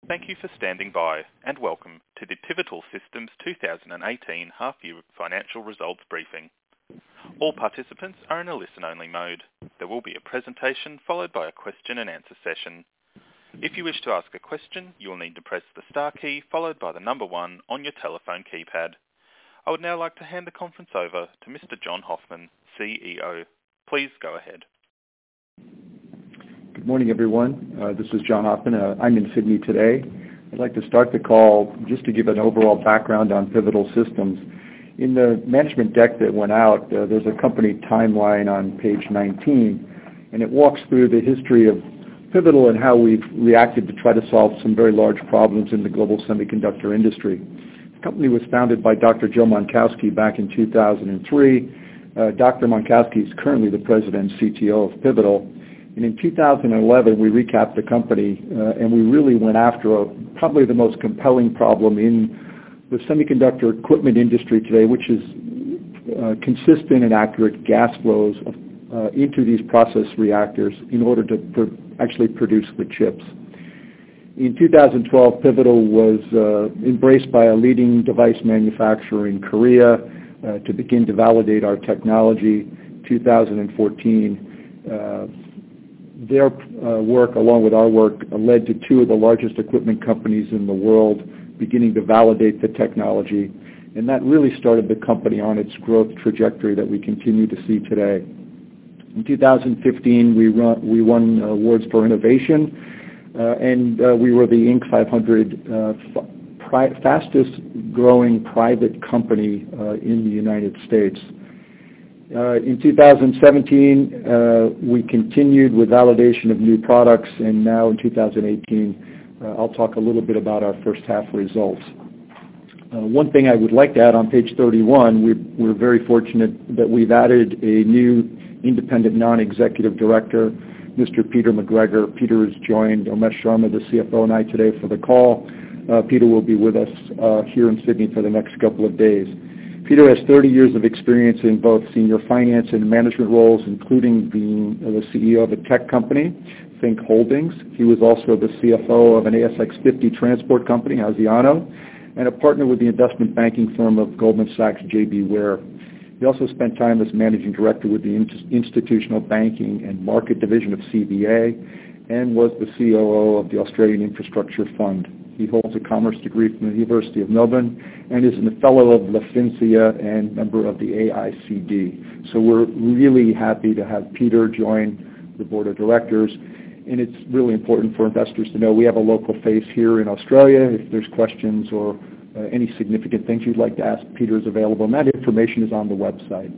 Thank you for standing by, and welcome to the Pivotal Systems 2018 half-year financial results briefing. All participants are in a listen-only mode. There will be a presentation followed by a question and answer session. If you wish to ask a question, you will need to press the star key followed by the number 1 on your telephone keypad. I would now like to hand the conference over to Mr. John Hoffman, CEO. Please go ahead. Good morning, everyone. This is John Hoffman. I'm in Sydney today. I'd like to start the call just to give an overall background on Pivotal Systems. In the management deck that went out, there's a company timeline on page 19, and it walks through the history of Pivotal and how we've reacted to try to solve some very large problems in the global semiconductor industry. The company was founded by Dr. Joe Monkowski back in 2003. Dr. Monkowski is currently the president and CTO of Pivotal. And in 2011, we recapped the company, and we really went after probably the most compelling problem in the semiconductor equipment industry today, which is consistent and accurate gas flows into these process reactors in order to actually produce the chips. In 2012, Pivotal was embraced by a leading device manufacturer in Korea to begin to validate our technology. 2014, their work, along with our work, led to 2 of the largest equipment companies in the world beginning to validate the technology, and that really started the company on its growth trajectory that we continue to see today. In 2015, we won awards for innovation, and we were the Inc. 500 fastest growing private company in the United States. In 2017, we continued with validation of new products, and now in 2018, I'll talk a little bit about our first half results. One thing I would like to add on page 31, we're very fortunate that we've added a new independent non-executive director, Mr. Peter McGregor. Peter has joined Umesh Sharma, the CFO, and I today for the call. Peter will be with us here in Sydney for the next couple of days. Peter has 30 years of experience in both senior finance and management roles, including being the CEO of a tech company, Think Holdings. He was also the CFO of an ASX 50 transport company, Asiano, and a partner with the investment banking firm of Goldman Sachs, J.B. Ware. He also spent time as managing director with the institutional banking and market division of CBA and was the COO of the Australian Infrastructure Fund. He holds a commerce degree from the University of Melbourne and is a fellow of La Fincia and member of the AICD. So we're really happy to have Peter join the board of directors. And it's really important for investors to know we have a local face here in Australia. If there's questions or any significant things you'd like to ask, Peter is available, and that information is on the website.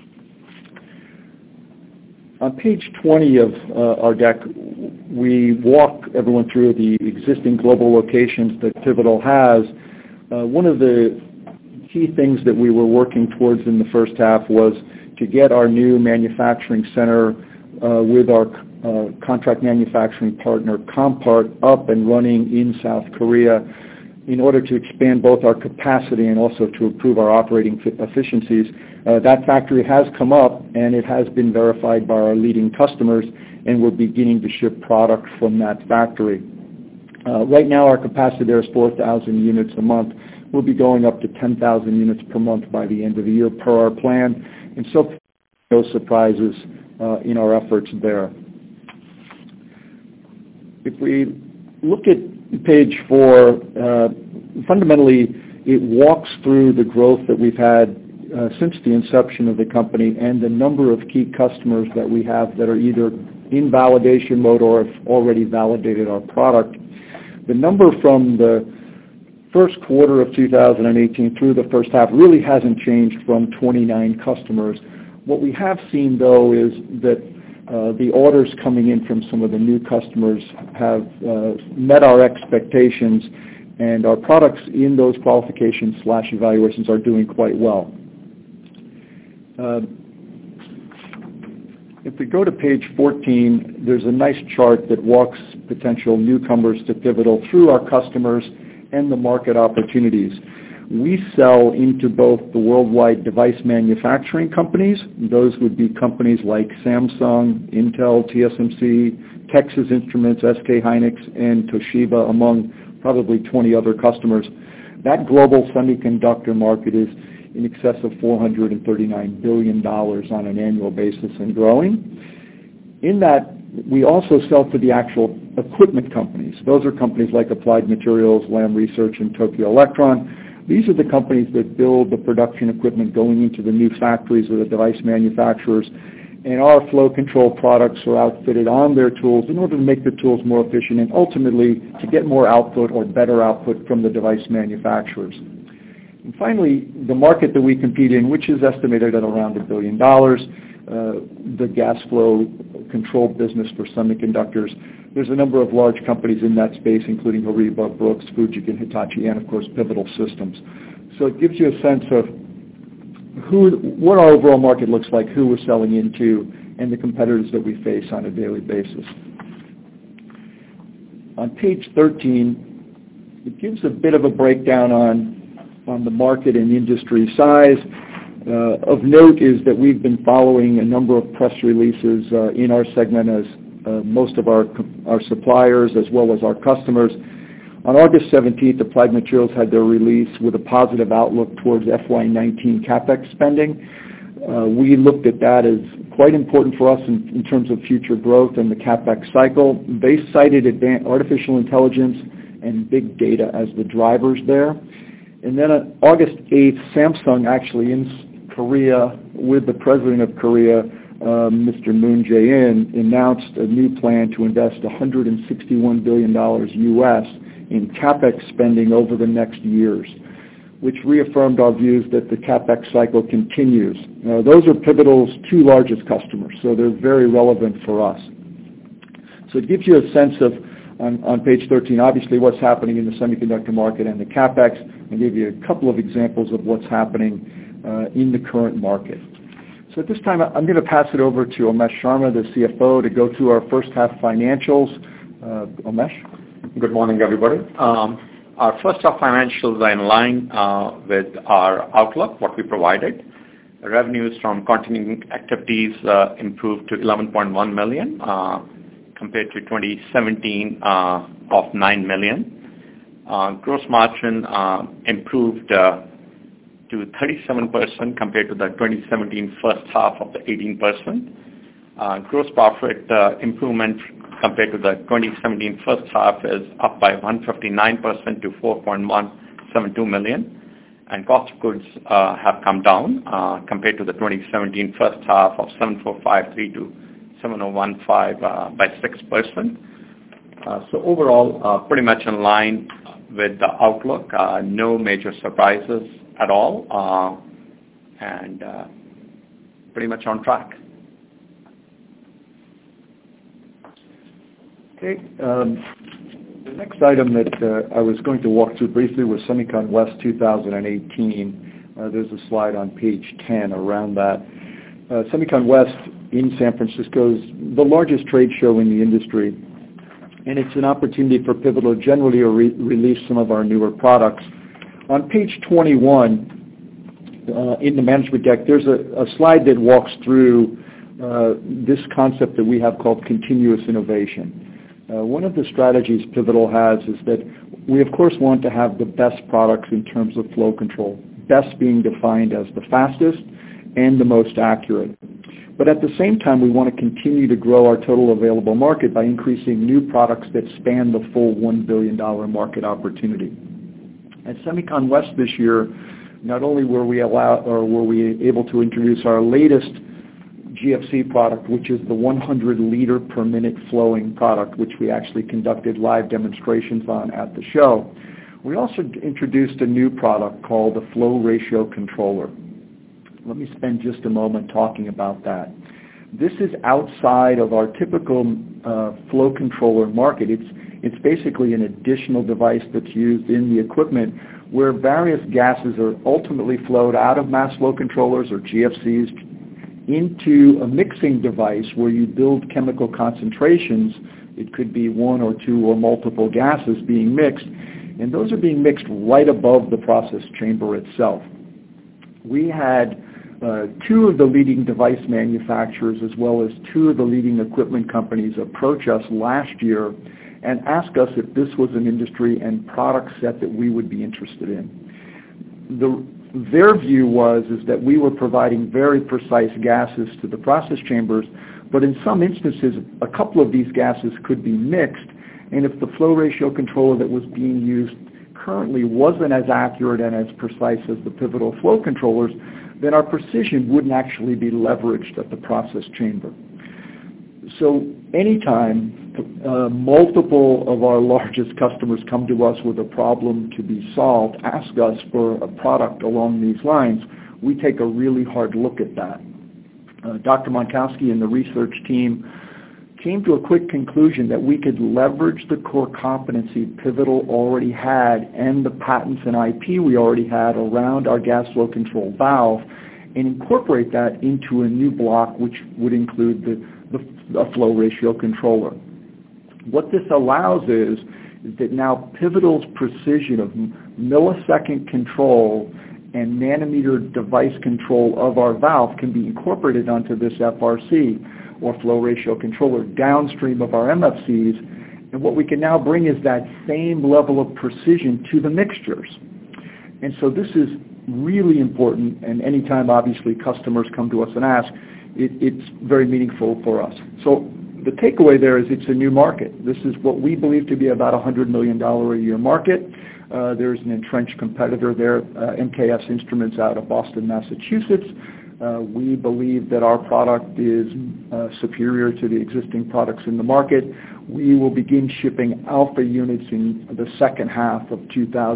On page 20 of our deck, we walk everyone through the existing global locations that Pivotal has. One of the key things that we were working towards in the first half was to get our new manufacturing center with our contract manufacturing partner, Compart, up and running in South Korea in order to expand both our capacity and also to improve our operating efficiencies. That factory has come up, and it has been verified by our leading customers, and we're beginning to ship product from that factory. Right now, our capacity there is 4,000 units a month. We'll be going up to 10,000 units per month by the end of the year per our plan, and so no surprises in our efforts there. If we look at page 4, fundamentally, it walks through the growth that we've had since the inception of the company and the number of key customers that we have that are either in validation mode or have already validated our product. The number from the first quarter of 2018 through the first half really hasn't changed from 29 customers. What we have seen, though, is that the orders coming in from some of the new customers have met our expectations, and our products in those qualifications/evaluations are doing quite well. If we go to page 14, there's a nice chart that walks potential newcomers to Pivotal through our customers and the market opportunities. We sell into both the worldwide device manufacturing companies. Those would be companies like Samsung, Intel, TSMC, Texas Instruments, SK Hynix, and Toshiba, among probably 20 other customers. That global semiconductor market is in excess of $439 billion on an annual basis and growing. In that, we also sell to the actual equipment companies. Those are companies like Applied Materials, Lam Research, and Tokyo Electron. These are the companies that build the production equipment going into the new factories of the device manufacturers. And our flow control products are outfitted on their tools in order to make the tools more efficient and ultimately to get more output or better output from the device manufacturers. And finally, the market that we compete in, which is estimated at around $1 billion, the gas flow control business for semiconductors. There's a number of large companies in that space, including Horiba, Brooks, Fujikin, Hitachi, and of course Pivotal Systems. So it gives you a sense of what our overall market looks like, who we're selling into, and the competitors that we face on a daily basis. On page 13, it gives a bit of a breakdown on the market and industry size. Of note is that we've been following a number of press releases in our segment as most of our suppliers as well as our customers. On August 17th, Applied Materials had their release with a positive outlook towards FY19 CapEx spending. We looked at that as quite important for us in terms of future growth and the CapEx cycle. They cited artificial intelligence and big data as the drivers there. And then on August 8th, Samsung actually in Korea with the president of Korea, Mr. Moon Jae-in, announced a new plan to invest $161 billion U.S. in CapEx spending over the next years, which reaffirmed our views that the CapEx cycle continues. Those are Pivotal's two largest customers, so they're very relevant for us. So it gives you a sense of, on page 13, obviously what's happening in the semiconductor market and the CapEx, and give you a couple of examples of what's happening in the current market. So at this time, I'm going to pass it over to Umesh Sharma, the CFO, to go through our first half financials. Umesh? Good morning, everybody. Our first half financials are in line with our outlook, what we provided. Revenues from continuing activities improved to $11.1 million compared to 2017 of $9 million. Gross margin improved to 37% compared to the 2017 first half of the 18%. Gross profit improvement compared to the 2017 first half is up by 159% to $4.172 million. And cost of goods have come down compared to the 2017 first half of $7,453 to $7,015 by 6%. So overall, pretty much in line with the outlook. No major surprises at all, and pretty much on track. Okay. The next item that I was going to walk through briefly was SEMICON West 2018. There's a slide on page 10 around that. SEMICON West in San Francisco is the largest trade show in the industry, and it's an opportunity for Pivotal generally to release some of our newer products. On page 21 in the management deck, there's a slide that walks through this concept that we have called continuous innovation. One of the strategies Pivotal has is that we, of course, want to have the best products in terms of flow control, best being defined as the fastest and the most accurate. But at the same time, we want to continue to grow our total available market by increasing new products that span the full $1 billion market opportunity. At SEMICON West this year, not only were we able to introduce our latest GFC product, which is the 100 liter per minute flowing product, which we actually conducted live demonstrations on at the show. We also introduced a new product called the Flow Ratio Controller. Let me spend just a moment talking about that. This is outside of our typical flow controller market. It's basically an additional device that's used in the equipment where various gases are ultimately flowed out of mass flow controllers or GFCs into a mixing device where you build chemical concentrations. It could be one or two or multiple gases being mixed, and those are being mixed right above the process chamber itself. We had two of the leading device manufacturers as well as two of the leading equipment companies approach us last year and ask us if this was an industry and product set that we would be interested in. Their view was that we were providing very precise gases to the process chambers, but in some instances, a couple of these gases could be mixed, and if the flow ratio controller that was being used currently wasn't as accurate and as precise as the pivotal flow controllers, then our precision wouldn't actually be leveraged at the process chamber. So anytime multiple of our largest customers come to us with a problem to be solved, ask us for a product along these lines, we take a really hard look at that. Dr. Monkowski and the research team came to a quick conclusion that we could leverage the core competency Pivotal already had and the patents and IP we already had around our gas flow control valve and incorporate that into a new block which would include the flow ratio controller. What this allows is that now Pivotal's precision of millisecond control and nanometer device control of our valve can be incorporated onto this FRC or flow ratio controller downstream of our MFCs, and what we can now bring is that same level of precision to the mixtures. And so this is really important, and anytime obviously customers come to us and ask, it's very meaningful for us. So the takeaway there is it's a new market. This is what we believe to be about a $100 million a year market. There's an entrenched competitor there, MKS Instruments out of Boston, Massachusetts. We believe that our product is superior to the existing products in the market. We will begin shipping alpha units in the second half of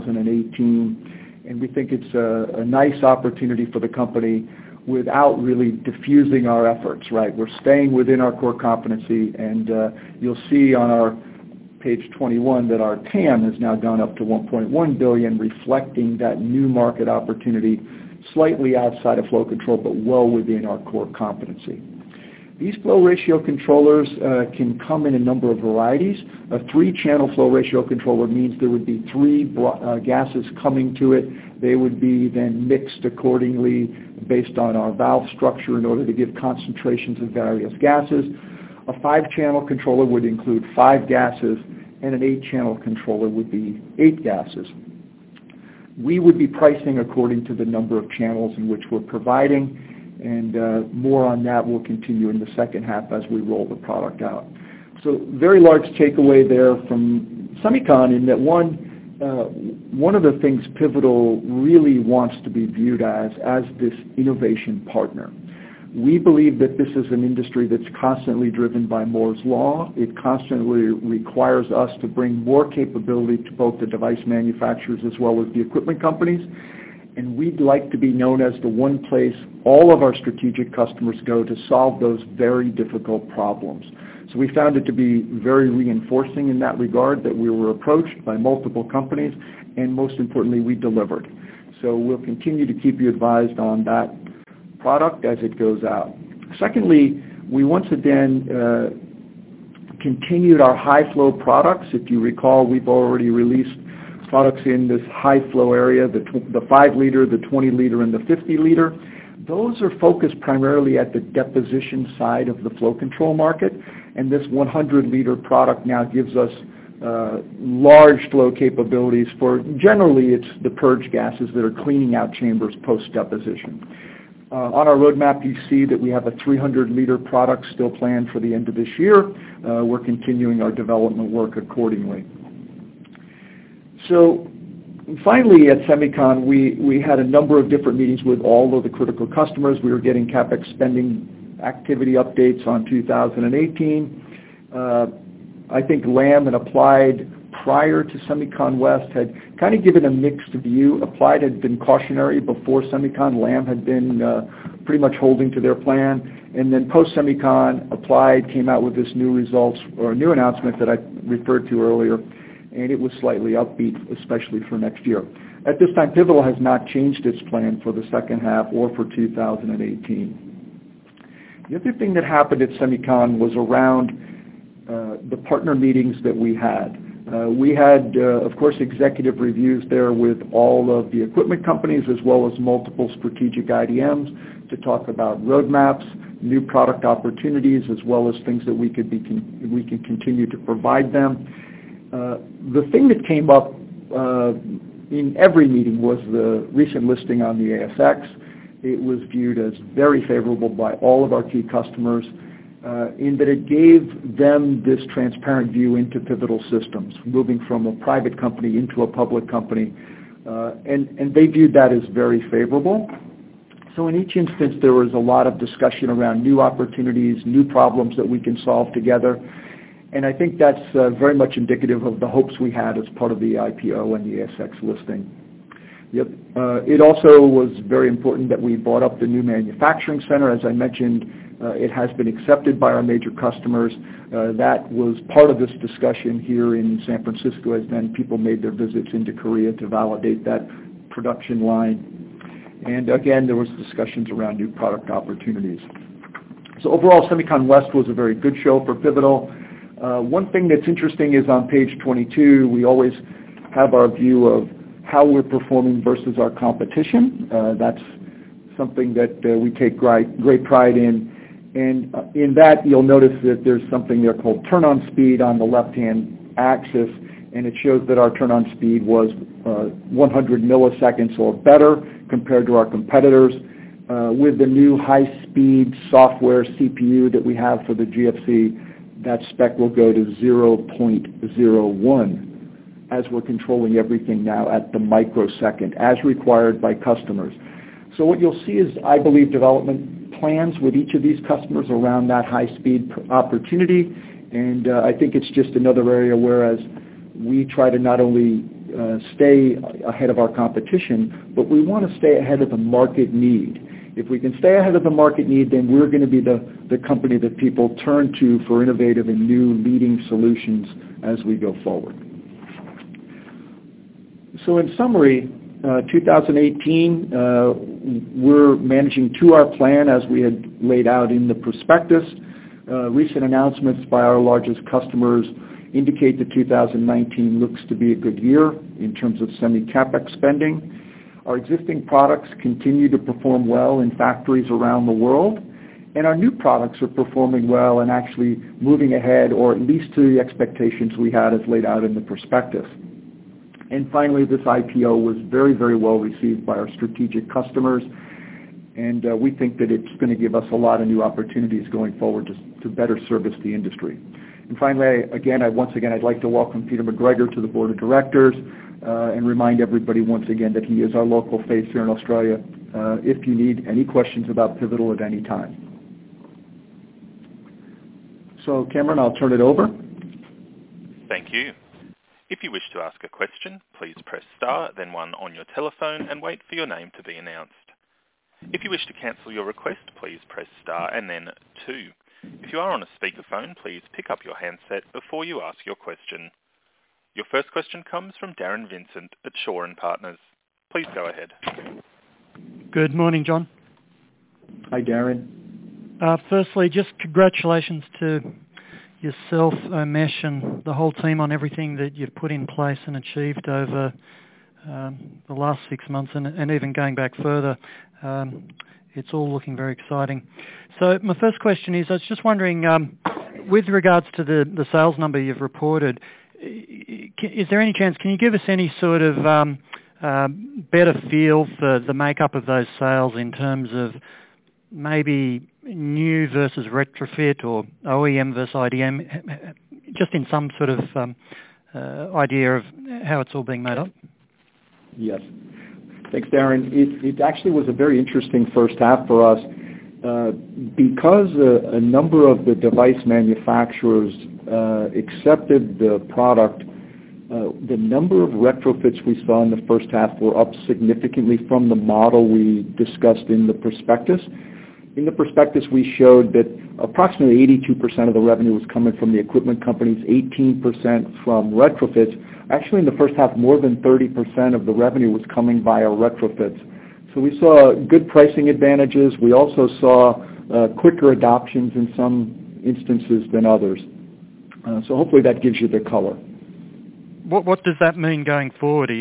2018, and we think it's a nice opportunity for the company without really diffusing our efforts, right? We're staying within our core competency, and you'll see on our page 21 that our TAM has now gone up to $1.1 billion, reflecting that new market opportunity slightly outside of flow control, but well within our core competency. These flow ratio controllers can come in a number of varieties. A 3-channel flow ratio controller means there would be 3 gases coming to it. They would be then mixed accordingly based on our valve structure in order to give concentrations of various gases. A 5-channel controller would include 5 gases, and an 8-channel controller would be 8 gases. We would be pricing according to the number of channels in which we're providing, and more on that will continue in the second half as we roll the product out. So very large takeaway there from SEMICON in that one of the things Pivotal really wants to be viewed as this innovation partner. We believe that this is an industry that's constantly driven by Moore's Law. It constantly requires us to bring more capability to both the device manufacturers as well as the equipment companies. And we'd like to be known as the one place all of our strategic customers go to solve those very difficult problems. So we found it to be very reinforcing in that regard that we were approached by multiple companies, and most importantly, we delivered. So we'll continue to keep you advised on that product as it goes out. Secondly, we once again continued our high flow products. If you recall, we've already released products in this high flow area, the 5 liter, the 20 liter, and the 50 liter. Those are focused primarily at the deposition side of the flow control market, and this 100 liter product now gives us large flow capabilities for, generally it's the purge gases that are cleaning out chambers post-deposition. On our roadmap, you see that we have a 300-liter product still planned for the end of this year. We're continuing our development work accordingly. So finally, at SEMICON, we had a number of different meetings with all of the critical customers. We were getting CapEx spending activity updates on 2018. I think Lam and Applied prior to SEMICON West had kind of given a mixed view. Applied had been cautionary before SEMICON. Lam had been pretty much holding to their plan. And then post-SEMICON, Applied came out with this new results or new announcement that I referred to earlier, and it was slightly upbeat, especially for next year. At this time, Pivotal has not changed its plan for the second half or for 2018. The other thing that happened at SEMICON was around the partner meetings that we had. We had, of course, executive reviews there with all of the equipment companies as well as multiple strategic IDMs to talk about roadmaps, new product opportunities, as well as things that we can continue to provide them. The thing that came up in every meeting was the recent listing on the ASX. It was viewed as very favorable by all of our key customers in that it gave them this transparent view into Pivotal Systems, moving from a private company into a public company, and they viewed that as very favorable. So in each instance, there was a lot of discussion around new opportunities, new problems that we can solve together. And I think that's very much indicative of the hopes we had as part of the IPO and the ASX listing. It also was very important that we brought up the new manufacturing center. As I mentioned, it has been accepted by our major customers. That was part of this discussion here in San Francisco as then people made their visits into Korea to validate that production line. And again, there was discussions around new product opportunities. So overall, SEMICON West was a very good show for Pivotal. One thing that's interesting is on page 22, we always have our view of how we're performing versus our competition. That's something that we take great pride in. And in that, you'll notice that there's something there called turn-on speed on the left-hand axis, and it shows that our turn-on speed was 100 milliseconds or better compared to our competitors. With the new high-speed software CPU that we have for the GFC, that spec will go to 0.01 as we're controlling everything now at the microsecond, as required by customers. So what you'll see is, I believe, development plans with each of these customers around that high-speed opportunity, and I think it's just another area whereas we try to not only stay ahead of our competition, but we want to stay ahead of the market need. If we can stay ahead of the market need, then we're going to be the company that people turn to for innovative and new leading solutions as we go forward. So in summary, 2018, we're managing to our plan as we had laid out in the prospectus. Recent announcements by our largest customers indicate that 2019 looks to be a good year in terms of semi-capex spending. Our existing products continue to perform well in factories around the world, and our new products are performing well and actually moving ahead, or at least to the expectations we had as laid out in the prospectus. And finally, this IPO was very, very well received by our strategic customers, and we think that it's going to give us a lot of new opportunities going forward to better service the industry. And finally, I'd like to welcome Peter McGregor to the Board of Directors and remind everybody once again that he is our local face here in Australia if you need any questions about Pivotal at any time. So, Cameron, I'll turn it over. Thank you. If you wish to ask a question, please press star, then 1 on your telephone and wait for your name to be announced. If you wish to cancel your request, please press star and then 2. If you are on a speakerphone, please pick up your handset before you ask your question. Your first question comes from Darren Vincent at Shaw and Partners. Please go ahead. Good morning, John. Hi, Darren. Firstly, just congratulations to yourself, Umesh, and the whole team on everything that you've put in place and achieved over the last 6 months and even going back further. It's all looking very exciting. So my first question is, I was just wondering, with regards to the sales number you've reported, is there any chance, can you give us any sort of better feel for the makeup of those sales in terms of maybe new versus retrofit or OEM versus IDM, just in some sort of idea of how it's all being made up? Yes. Thanks, Darren. It actually was a very interesting first half for us because a number of the device manufacturers accepted the product. The number of retrofits we saw in the first half were up significantly from the model we discussed in the prospectus. In the prospectus, we showed that approximately 82% of the revenue was coming from the equipment companies, 18% from retrofits. Actually, in the first half, more than 30% of the revenue was coming via retrofits. So we saw good pricing advantages. We also saw quicker adoptions in some instances than others. So hopefully that gives you the color. What does that mean going forward?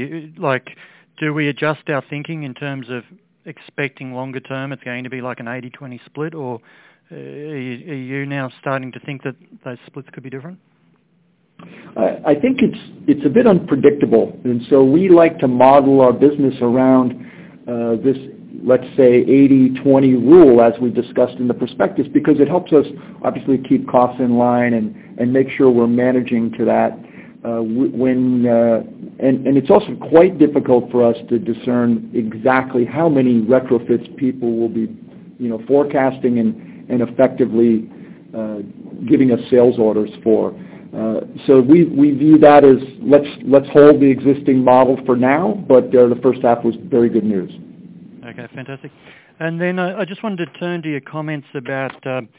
Do we adjust our thinking in terms of expecting longer term it's going to be like an 80-20 split, or are you now starting to think that those splits could be different? I think it's a bit unpredictable, and so we like to model our business around this, let's say, 80-20 rule, as we discussed in the prospectus, because it helps us obviously keep costs in line and make sure we're managing to that. And it's also quite difficult for us to discern exactly how many retrofits people will be, forecasting and effectively giving us sales orders for. So we view that as let's hold the existing model for now, but the first half was very good news. Okay, fantastic. And then I just wanted to turn to your comments about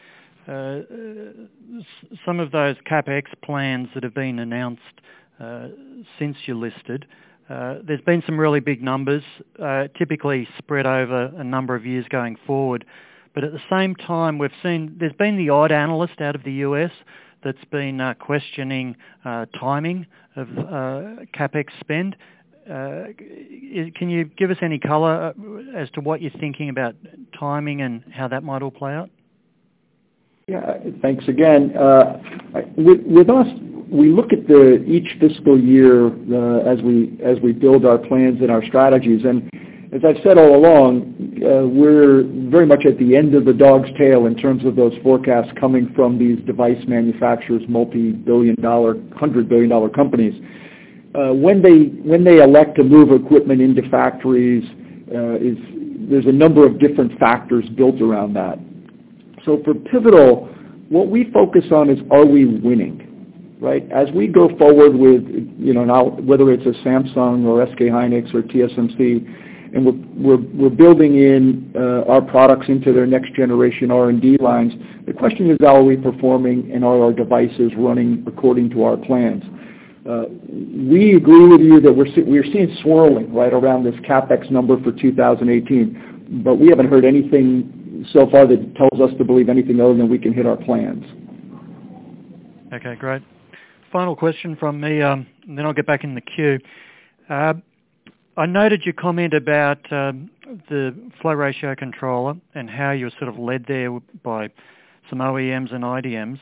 some of those CapEx plans that have been announced since you listed. There's been some really big numbers, typically spread over a number of years going forward. But at the same time, we've seen there's been the odd analyst out of the US that's been questioning timing of CapEx spend. Can you give us any colour as to what you're thinking about timing and how that might all play out? Yeah, thanks again. With us, we look at each fiscal year as we build our plans and our strategies. And as I've said all along, we're very much at the end of the dog's tail in terms of those forecasts coming from these device manufacturers, multi-billion-dollar, $100 billion companies. When they elect to move equipment into factories, there's a number of different factors built around that. So for Pivotal, what we focus on is, are we winning? Right? As we go forward with, now whether it's a Samsung or SK Hynix or TSMC, and we're building in our products into their next generation R&D lines, the question is, how are we performing and are our devices running according to our plans? We agree with you that we're seeing swirling right around this CapEx number for 2018, but we haven't heard anything so far that tells us to believe anything other than we can hit our plans. Okay, great. Final question from me, and then I'll get back in the queue. I noted your comment about the flow ratio controller and how you're sort of led there by some OEMs and IDMs.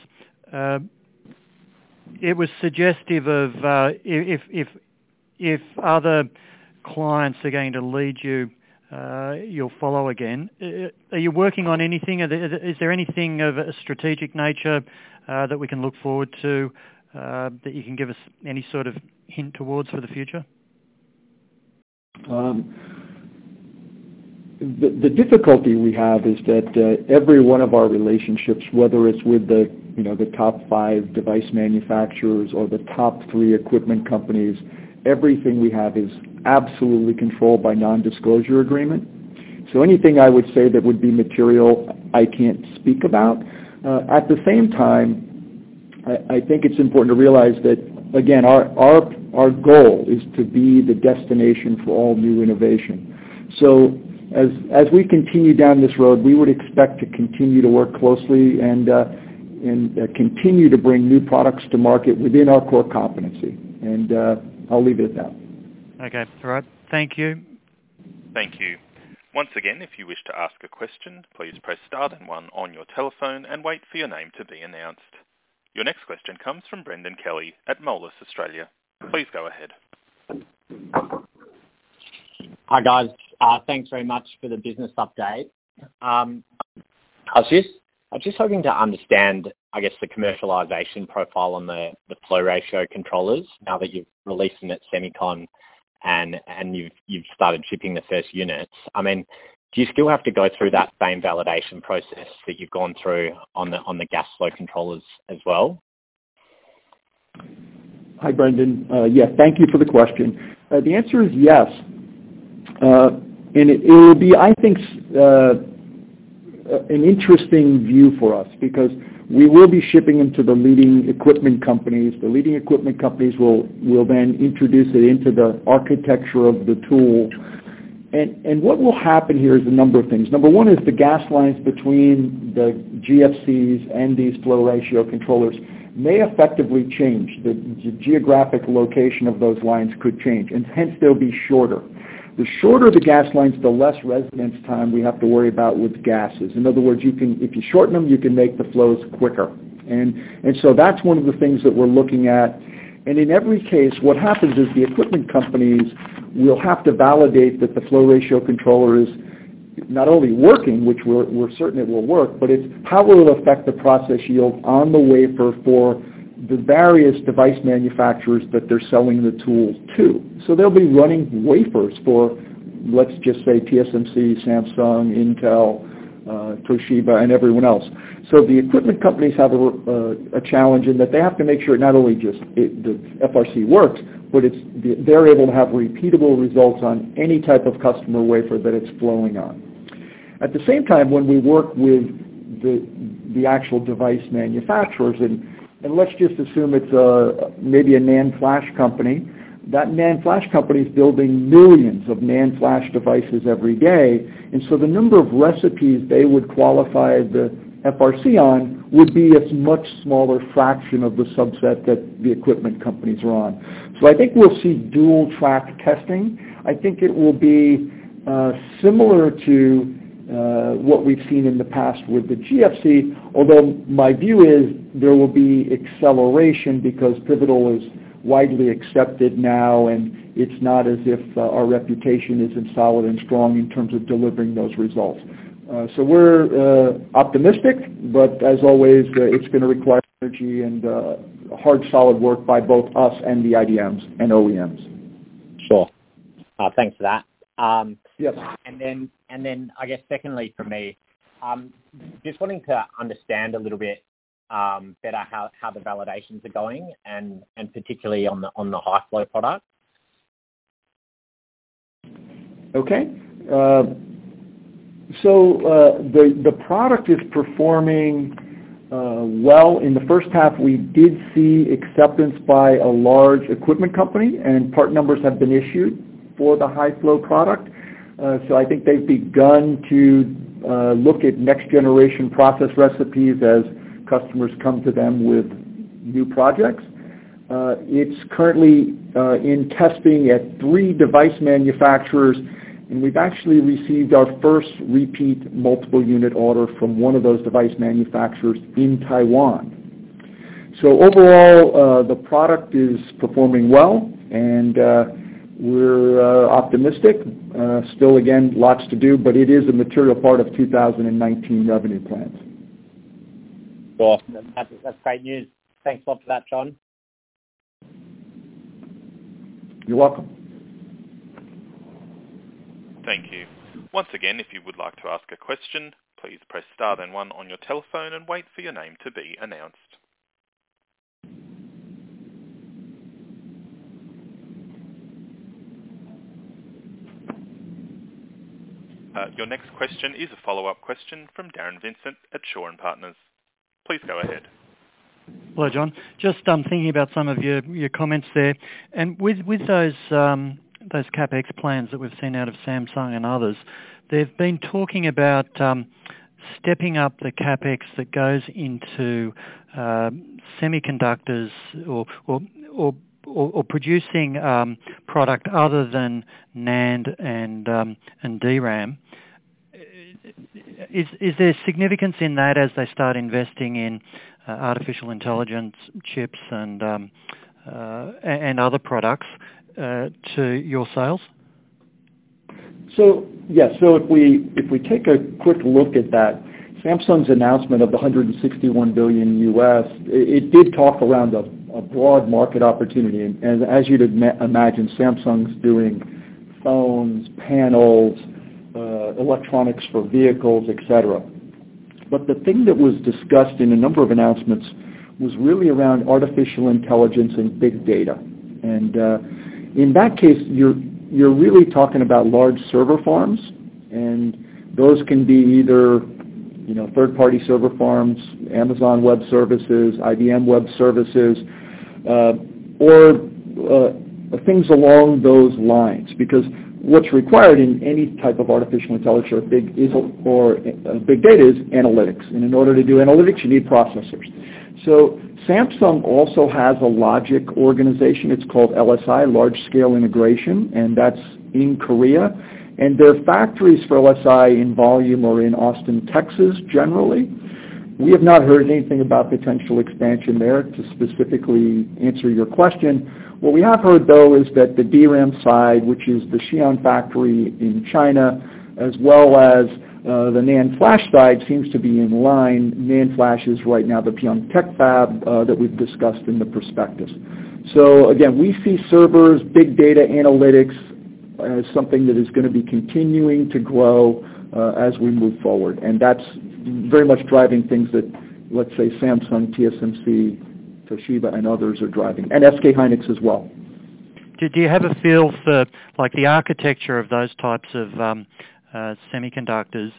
It was suggestive of if other clients are going to lead you, you'll follow again. Are you working on anything? Is there anything of a strategic nature that we can look forward to that you can give us any sort of hint towards for the future? The difficulty we have is that every one of our relationships, whether it's with the top 5 device manufacturers or the top 3 equipment companies, everything we have is absolutely controlled by non-disclosure agreement. So anything I would say that would be material, I can't speak about. At the same time, I think it's important to realize that, again, our goal is to be the destination for all new innovation. So as we continue down this road, we would expect to continue to work closely and continue to bring new products to market within our core competency. And I'll leave it at that. Okay, all right. Thank you. Thank you. Once again, if you wish to ask a question, please press star then 1 on your telephone and wait for your name to be announced. Your next question comes from Brendan Kelly at Moelis Australia. Please go ahead. Hi guys, thanks very much for the business update. I was just hoping to understand, I guess, the commercialization profile on the flow ratio controllers now that you've released them at Semicon and you've started shipping the first units. I mean, do you still have to go through that same validation process that you've gone through on the gas flow controllers as well? Hi, Brendan. Thank you for the question. The answer is yes. And it will be, I think, an interesting view for us because we will be shipping them to the leading equipment companies. The leading equipment companies will then introduce it into the architecture of the tool. And what will happen here is a number of things. Number one is the gas lines between the GFCs and these flow ratio controllers may effectively change. The geographic location of those lines could change, and hence they'll be shorter. The shorter the gas lines, the less residence time we have to worry about with gases. In other words, if you shorten them, you can make the flows quicker. And so that's one of the things that we're looking at. And in every case, what happens is the equipment companies will have to validate that the flow ratio controller is not only working, which we're certain it will work, but it's how will it affect the process yield on the wafer for the various device manufacturers that they're selling the tools to. So they'll be running wafers for, let's just say, TSMC, Samsung, Intel, Toshiba, and everyone else. So the equipment companies have a challenge in that they have to make sure not only just the FRC works, but they're able to have repeatable results on any type of customer wafer that it's flowing on. At the same time, when we work with the actual device manufacturers, and let's just assume it's maybe a NAND flash company, that NAND flash company is building millions of NAND flash devices every day, and so the number of recipes they would qualify the FRC on would be a much smaller fraction of the subset that the equipment companies are on. So I think we'll see dual track testing. I think it will be similar to what we've seen in the past with the GFC, although my view is there will be acceleration because Pivotal is widely accepted now, and it's not as if our reputation isn't solid and strong in terms of delivering those results. So we're optimistic, but as always, it's going to require energy and hard, solid work by both us and the IDMs and OEMs. Sure. Thanks for that. Yes. And then I guess secondly for me, just wanting to understand a little bit better how the validations are going, and particularly on the high flow product. Okay. So the product is performing well. In the first half, we did see acceptance by a large equipment company, and part numbers have been issued for the high flow product. So I think they've begun to look at next generation process recipes as customers come to them with new projects. It's currently in testing at 3 device manufacturers, and we've actually received our first repeat multiple unit order from one of those device manufacturers in Taiwan. So overall, the product is performing well, and we're optimistic. Still, again, lots to do, but it is a material part of 2019 revenue plans. Well, that's great news. Thanks a lot for that, John. You're welcome. Thank you. Once again, if you would like to ask a question, please press star then 1 on your telephone and wait for your name to be announced. Your next question is a follow-up question from Darren Vincent at Shaw and Partners. Please go ahead. Hello, John. Just thinking about some of your comments there, and with those CapEx plans that we've seen out of Samsung and others, they've been talking about stepping up the CapEx that goes into semiconductors or producing product other than NAND and DRAM. Is there significance in that as they start investing in artificial intelligence chips and other products to your sales? So yes, so if we take a quick look at that, Samsung's announcement of the $161 billion US, it did talk around a broad market opportunity, and as you'd imagine, Samsung's doing phones, panels, electronics for vehicles, etc. But the thing that was discussed in a number of announcements was really around artificial intelligence and big data. And in that case, you're really talking about large server farms, and those can be either third-party server farms, Amazon Web Services, IBM Web Services, or things along those lines. Because what's required in any type of artificial intelligence or big data is analytics. And in order to do analytics, you need processors. So Samsung also has a logic organization. It's called LSI, Large Scale Integration, and that's in Korea. And their factories for LSI in volume are in Austin, Texas, generally. We have not heard anything about potential expansion there. To specifically answer your question, what we have heard, though, is that the DRAM side, which is the Xi'an factory in China, as well as the NAND flash side, seems to be in line. NAND flash is right now the Pyeongtaek fab that we've discussed in the prospectus. So again, we see servers, big data analytics as something that is going to be continuing to grow as we move forward. And that's very much driving things that, let's say, Samsung, TSMC, Toshiba, and others are driving, and SK Hynix as well. Do you have a feel for like the architecture of those types of semiconductors?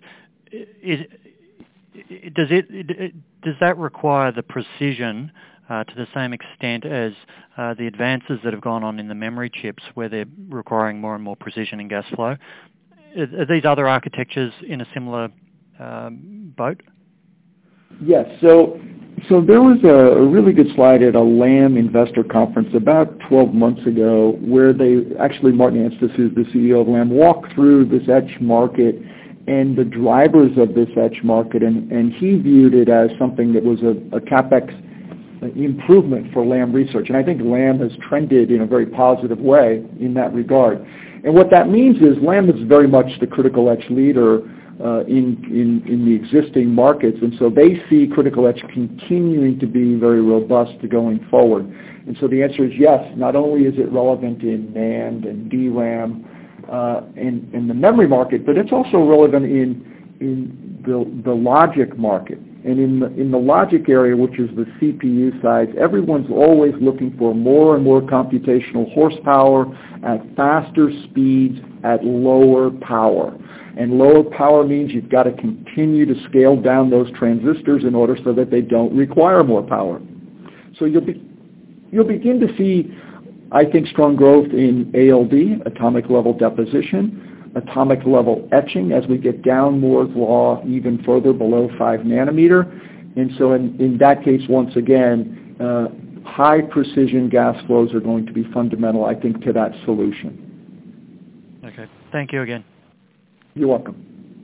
Does that require the precision to the same extent as the advances that have gone on in the memory chips, where they're requiring more and more precision in gas flow? Are these other architectures in a similar boat? Yes. So there was a really good slide at a Lam investor conference about 12 months ago where Martin Anstice, who's the CEO of Lam, walked through this etch market and the drivers of this etch market, and he viewed it as something that was a CapEx improvement for Lam Research. And I think Lam has trended in a very positive way in that regard. And what that means is Lam is very much the critical etch leader in the existing markets, and so they see critical etch continuing to be very robust going forward. And so the answer is yes. Not only is it relevant in NAND and DRAM in the memory market, but it's also relevant in the logic market. And in the logic area, which is the CPU side, everyone's always looking for more and more computational horsepower at faster speeds at lower power. And lower power means you've got to continue to scale down those transistors in order so that they don't require more power. So you'll begin to see, I think, strong growth in ALD, atomic level deposition, atomic level etching as we get down Moore's law even further below 5 nanometer. And so in that case, once again, high precision gas flows are going to be fundamental, I think, to that solution. Okay. Thank you again. You're welcome.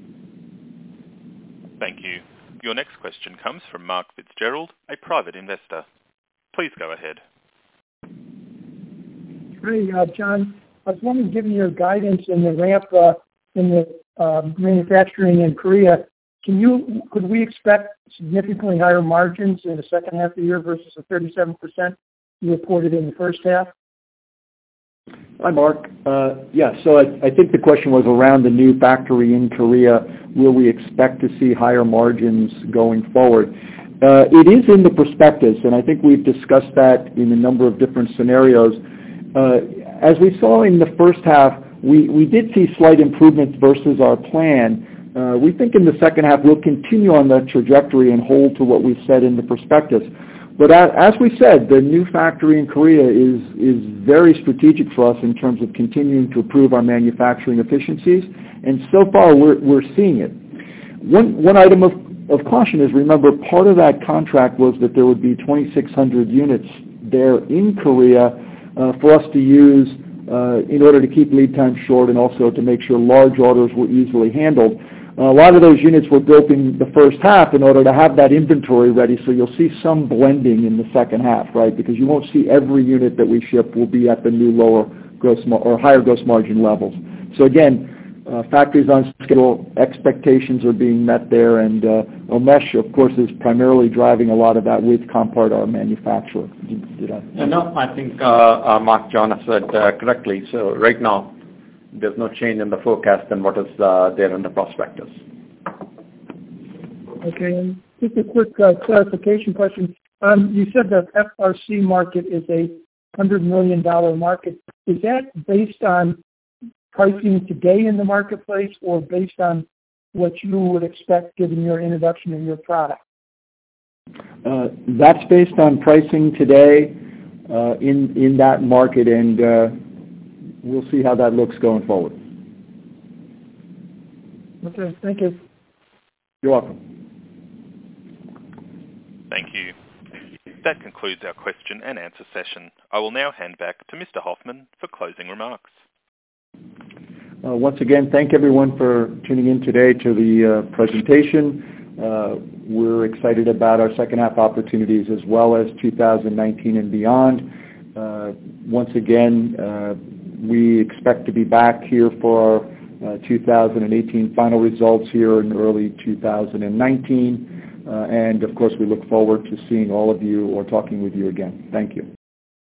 Thank you. Your next question comes from Mark Fitzgerald, a private investor. Please go ahead. Hey, John. I was wondering, given your guidance in the ramp in the manufacturing in Korea, could we expect significantly higher margins in the second half of the year versus the 37% you reported in the first half? Hi, Mark. So I think the question was around the new factory in Korea. Will we expect to see higher margins going forward? It is in the prospectus, and I think we've discussed that in a number of different scenarios. As we saw in the first half, we did see slight improvements versus our plan. We think in the second half we'll continue on that trajectory and hold to what we said in the prospectus. But as we said, the new factory in Korea is very strategic for us in terms of continuing to improve our manufacturing efficiencies, and so far we're seeing it. One item of caution is, remember, part of that contract was that there would be 2,600 units there in Korea for us to use in order to keep lead time short and also to make sure large orders were easily handled. A lot of those units were built in the first half in order to have that inventory ready, so you'll see some blending in the second half, right? Because you won't see every unit that we ship will be at the new lower higher gross margin levels. So again, factories on schedule, expectations are being met there, and Omesh, of course, is primarily driving a lot of that with Compart, our manufacturer. Did I? No, I think Mark, John has said correctly. So right now, there's no change in the forecast than what is there in the prospectus. Okay, and just a quick clarification question. You said the FRC market is a $100 million market. Is that based on pricing today in the marketplace or based on what you would expect given your introduction of your product? That's based on pricing today in that market, and we'll see how that looks going forward. Okay, thank you. You're welcome. Thank you. That concludes our question and answer session. I will now hand back to Mr. Hoffman for closing remarks. Once again, thank everyone for tuning in today to the presentation. We're excited about our second half opportunities as well as 2019 and beyond. Once again, we expect to be back here for our 2018 final results here in early 2019. And of course, we look forward to seeing all of you or talking with you again. Thank you.